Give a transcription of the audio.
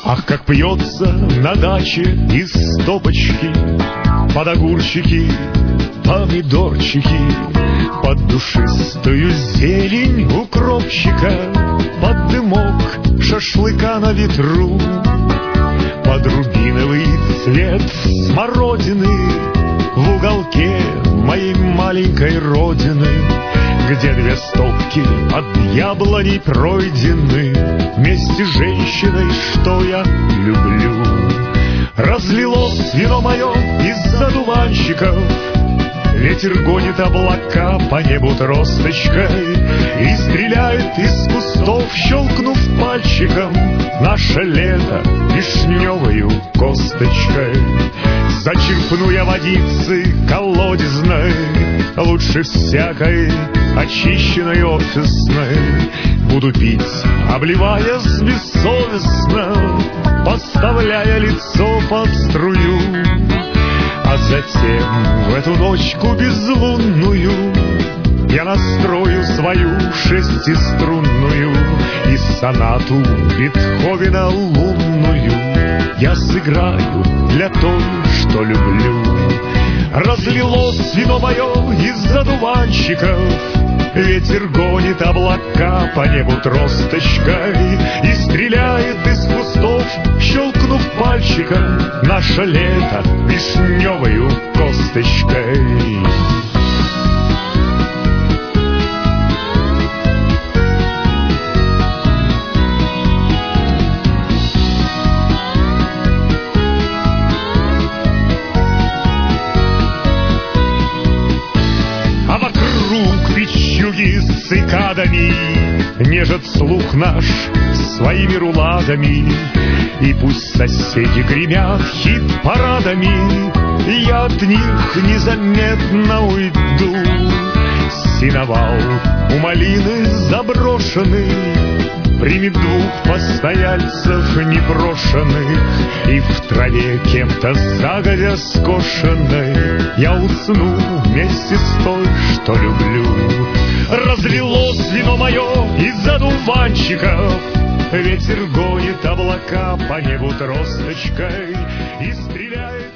Ах, как пьется на даче из стопочки, под огурчики, помидорчики, под душистую зелень укропчика, под дымок шашлыка на ветру, под рубиновый цвет смородины в уголке моей маленькой родины, где две стопки от яблоней пройдены вместе с женщиной, что я люблю. Разлилось вино мое из одуванчиков, ветер гонит облака по небу тросточкой и стреляет из кустов, щелкнув пальчиком, наше лето вишневою косточкой. Зачерпну я водицы колодезной, лучше всякой очищенной офисной, буду пить, обливаясь бессовестно, подставляя лицо под струю. А затем в эту ночку безлунную я настрою свою шестиструнную и сонату Бетховена лунную я сыграю для той, что люблю. Разлилось вино мое из одуванчиков, ветер гонит облака по небу тросточкой и стреляет из кустов, щелкнув пальчиком, наше лето вишневою косточкой. А вокруг пичуги с цикадами нежат слух наш своими руладами, и пусть соседи гремят хит-парадами, я от них незаметно уйду. Сеновал у малины заброшенный примет двух постояльцев непрошенных, и в траве кем-то загодя скошенной я усну вместе с той, что люблю. Разлилось вино мое из одуванчиков, ветер гонит облака по небу тросточкой и стреляет